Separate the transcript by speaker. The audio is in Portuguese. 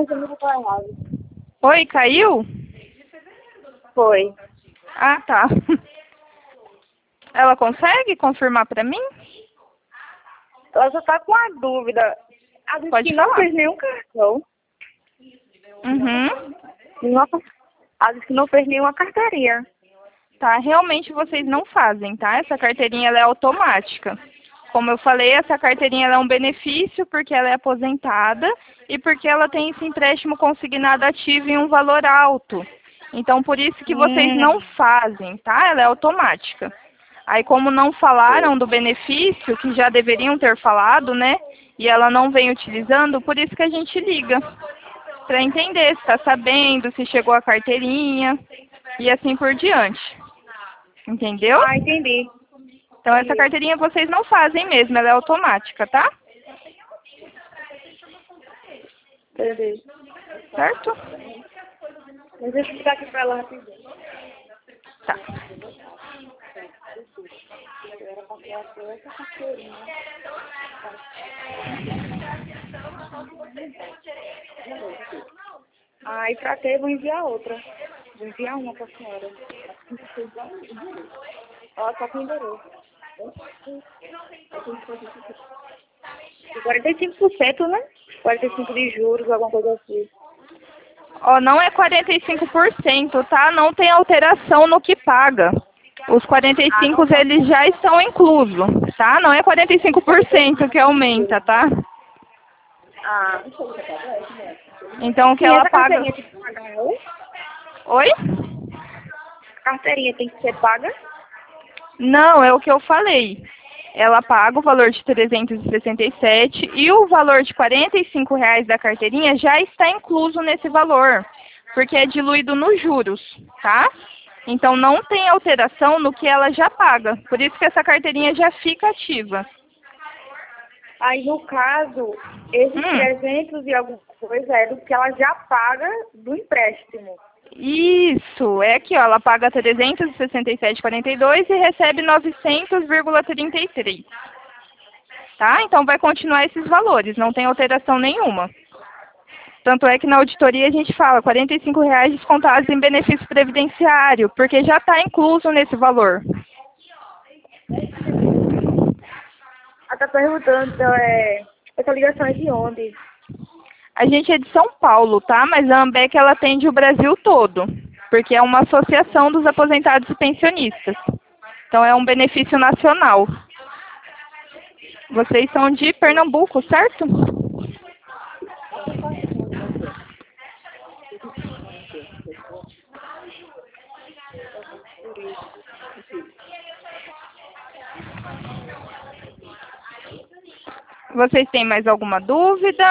Speaker 1: pensando que foi errado.
Speaker 2: Oi, caiu?
Speaker 1: Foi.
Speaker 2: Ah, tá. Ela consegue confirmar pra mim?
Speaker 1: Ela só tá com uma dúvida. A gente
Speaker 2: Pode
Speaker 1: que não
Speaker 2: falar.
Speaker 1: fez nenhum cartão.
Speaker 2: Uhum.
Speaker 1: A gente que não fez nenhuma carteirinha.
Speaker 2: Tá, realmente vocês não fazem, tá? Essa carteirinha ela é automática. Como eu falei, essa carteirinha ela é um benefício porque ela é aposentada e porque ela tem esse empréstimo consignado ativo em um valor alto. Então, por isso que vocês não fazem, tá? Ela é automática. Aí, como não falaram do benefício, que já deveriam ter falado, né? E ela não vem utilizando, por isso que a gente liga. Para entender se está sabendo, se chegou a carteirinha e assim por diante. Entendeu?
Speaker 1: Ah, entendi.
Speaker 2: Então, essa carteirinha vocês não fazem mesmo, ela é automática, tá?
Speaker 1: Entendi.
Speaker 2: Certo?
Speaker 1: Mas deixa eu ficar aqui pra ela rapidinho.
Speaker 2: Tá.
Speaker 1: Aí pra ter, vou enviar outra. Vou enviar uma pra senhora. Ela tá com o endereço. 45%, né? 45% de juros, alguma coisa assim.
Speaker 2: Ó, não é 45%, tá? Não tem alteração no que paga. Os 45% eles já estão inclusos, tá? Não é 45% que aumenta, tá?
Speaker 1: Ah,
Speaker 2: Então, o que
Speaker 1: sim,
Speaker 2: ela
Speaker 1: essa
Speaker 2: paga...
Speaker 1: carteirinha tem que pagar ela?
Speaker 2: Oi?
Speaker 1: A carteirinha tem que ser paga?
Speaker 2: Não, é o que eu falei. Ela paga o valor de 367 e o valor de R$ 45 da carteirinha já está incluso nesse valor, porque é diluído nos juros, tá? Então não tem alteração no que ela já paga, por isso que essa carteirinha já fica ativa.
Speaker 1: Aí, no caso, esses 300 e alguma coisa é do que ela já paga do empréstimo.
Speaker 2: Isso, é aqui, ó, ela paga 367,42 e recebe 900,33. Tá? Então vai continuar esses valores, não tem alteração nenhuma. Tanto é que na auditoria a gente fala R$ 45 descontados em benefício previdenciário, porque já está incluso nesse valor.
Speaker 1: Ela tá perguntando, essa ligação é de onde?
Speaker 2: A gente é de São Paulo, tá? Mas a Ambec ela atende o Brasil todo, porque é uma associação dos aposentados e pensionistas. Então é um benefício nacional. Vocês são de Pernambuco, certo? Vocês têm mais alguma dúvida?